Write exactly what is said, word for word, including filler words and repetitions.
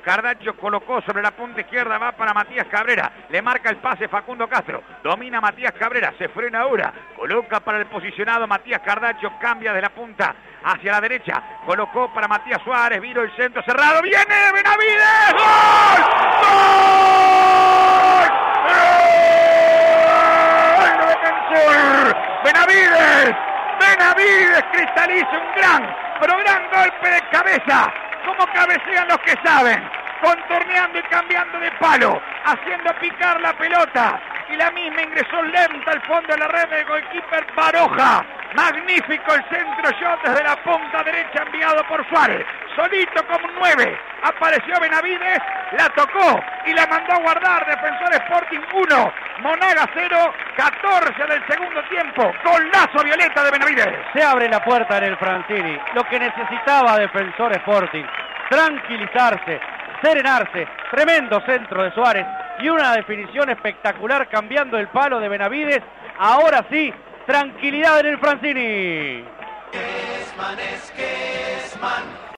Cardacho colocó sobre la punta izquierda, va para Matías Cabrera. Le marca el pase Facundo Castro. Domina Matías Cabrera, se frena ahora. Coloca para el posicionado Matías Cardacho, cambia de la punta hacia la derecha. Colocó para Matías Suárez, vino el centro cerrado. ¡Viene Benavides! ¡Gol! ¡Gol! ¡Gol! ¡Defensor! ¡Benavides! ¡Benavides cristaliza un gran, pero gran golpe de cabeza! Como cabecean los que saben, contorneando y cambiando de palo, haciendo picar la pelota, y la misma ingresó lenta al fondo de la red del goalkeeper Baroja. Magnífico el centro shot desde la punta derecha enviado por Suárez, solito como un nueve, apareció Benavides, la tocó y la mandó a guardar. Defensor Sporting uno, Monaga cero, catorce del segundo tiempo, golazo violeta de Benavides. Se abre la puerta en el Francini, lo que necesitaba Defensor Sporting, tranquilizarse, serenarse, tremendo centro de Suárez y una definición espectacular cambiando el palo de Benavides. Ahora sí, tranquilidad en el Francini.